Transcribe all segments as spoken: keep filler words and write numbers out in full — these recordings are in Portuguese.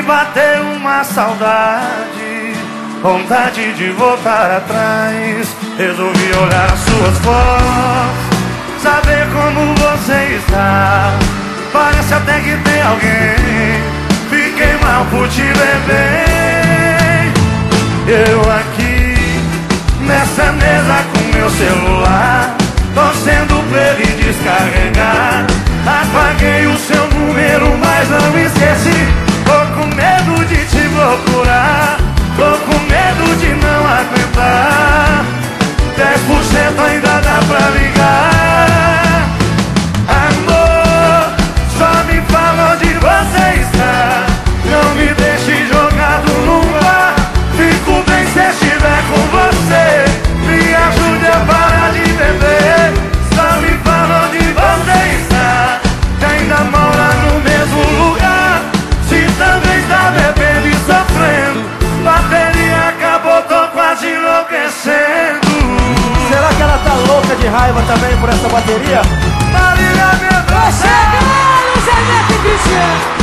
bateu uma saudade, vontade de voltar atrás. Resolvi olhar as suas fotos, saber como você está. Parece até que tem alguém. Fiquei mal por te ver bem. Eu aqui, nessa mesa com meu celular, torcendo pra ele descarregar. Apaguei o seu número, mas não esqueci. Tô com medo de te procurar, tô com medo de não aguentar. Dez por cento ainda dá pra ligar. Amor, só me fala onde você está. Não me deixe jogado no bar. Fico bem se estiver com você. Me ajude a parar de beber. Só me fala onde você está. Ainda mora no mesmo lugar. Se também está bebendo e sofrendo. Bateria acabou, tô quase enlouquecendo. Será que ela tá louca de raiva também por essa bateria? Marília Mendonça! Chegando, Zé Neto e Cristiano.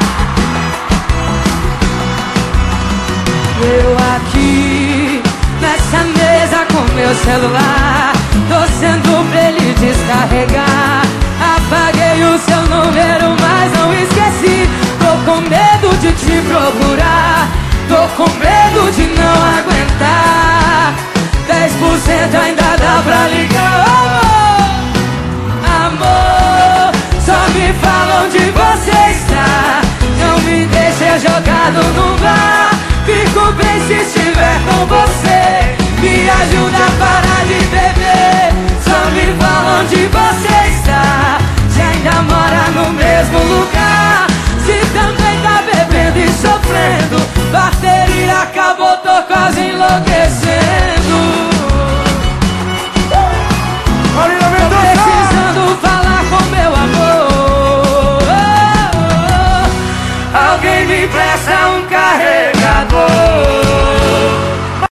Eu aqui, nessa mesa com meu celular, torcendo pra ele descarregar. Apaguei o seu número, mas não esqueci. Tô com medo de te procurar, tô com medo de